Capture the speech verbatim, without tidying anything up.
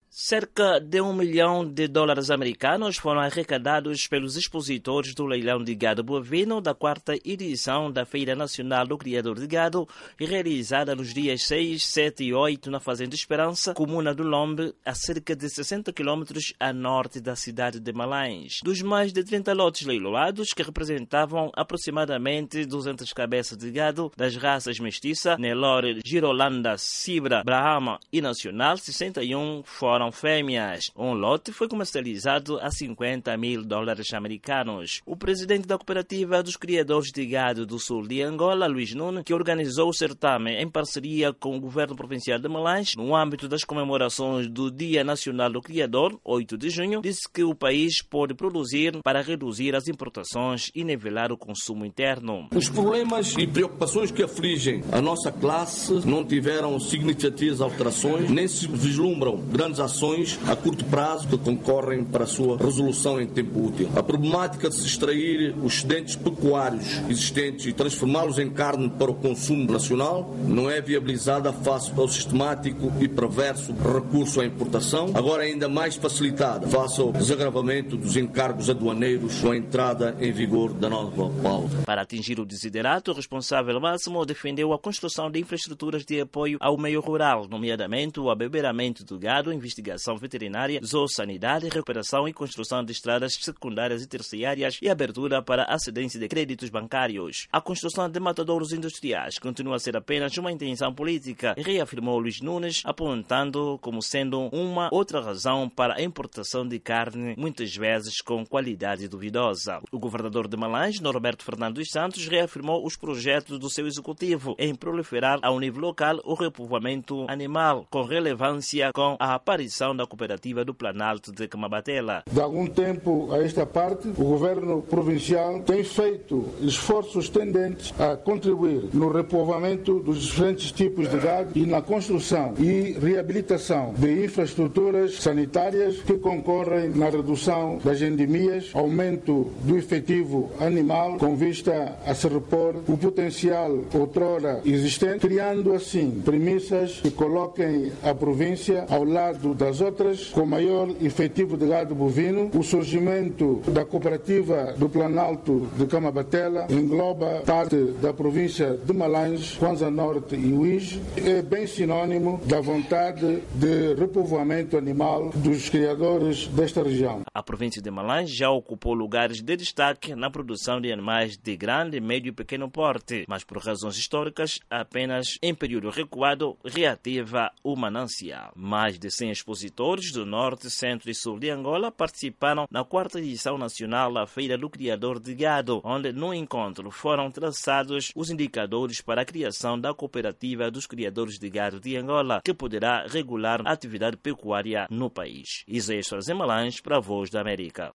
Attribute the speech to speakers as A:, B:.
A: Cerca de um milhão de dólares americanos foram arrecadados pelos expositores do leilão de gado bovino da quarta edição da Feira Nacional do Criador de Gado, realizada nos dias seis, sete e oito na Fazenda Esperança, comuna do Lombe, a cerca de sessenta quilômetros a norte da cidade de Malães. Dos mais de trinta lotes leiloados, que representavam aproximadamente duzentas cabeças de gado das raças mestiça, Nelore, Girolanda, Cibra, Brahma e Nacional, sessenta e um foram fêmeas. Um lote foi comercializado a cinquenta mil dólares americanos. O presidente da Cooperativa dos Criadores de Gado do Sul de Angola, Luís Nunes, que organizou o certame em parceria com o governo provincial de Malães, no âmbito das comemorações do Dia Nacional do Criador, oito de junho, disse que o país pode produzir para reduzir as importações e nivelar o consumo interno.
B: Os problemas e preocupações que afligem a nossa classe não tiveram significativas alterações, nem se vislumbram grandes ações a curto prazo que concorrem para a sua resolução em tempo útil. A problemática de se extrair os excedentes pecuários existentes e transformá-los em carne para o consumo nacional não é viabilizada face ao sistemático e perverso recurso à importação, agora ainda mais facilitada face ao desagravamento dos encargos aduaneiros com a entrada em vigor da nova pauta.
A: Para atingir o desiderato, o responsável máximo defendeu a construção de infraestruturas de apoio ao meio rural, nomeadamente o abeberamento do gado, investigação veterinária, zoosanidade, recuperação e construção de estradas secundárias e terciárias e abertura para a cedência de créditos bancários. A construção de matadouros industriais continua a ser apenas uma intenção política, reafirmou Luís Nunes, apontando como sendo uma outra razão para a importação de carne, muitas vezes com qualidade duvidosa. O governador de Malães, Norberto Fernando dos Santos, reafirmou os projetos do seu executivo em proliferar ao nível local o repovoamento animal, com relevância com a aparição da cooperativa do Planalto de Camabatela.
C: De algum tempo a esta parte, o governo provincial tem feito esforços tendentes a contribuir no repovoamento dos diferentes tipos de gado e na construção e reabilitação de infraestruturas sanitárias que concorrem na redução das endemias, aumento do efetivo animal com vista a se repor o potencial outrora existente, criando assim premissas que coloquem a província ao lado das outras com maior efetivo de gado bovino. O surgimento da cooperativa do Planalto de Camabatela engloba parte da província de Malães, Kwanza Norte e Uíge. É bem sinônimo da vontade de repovoamento animal dos criadores desta região.
A: A província de Malães já ocupou lugares de destaque na produção de animais de grande, médio e pequeno porte, mas por razões históricas apenas em período recuado reativa o manancial. Mais de cem expositores do Norte, Centro e Sul de Angola participaram na quarta edição nacional da Feira do Criador de Gado, onde no encontro foram traçados os indicadores para a criação da Cooperativa dos Criadores de Gado de Angola, que poderá regular a atividade pecuária no país. Isaías Soares em Malães, para a Voz da América.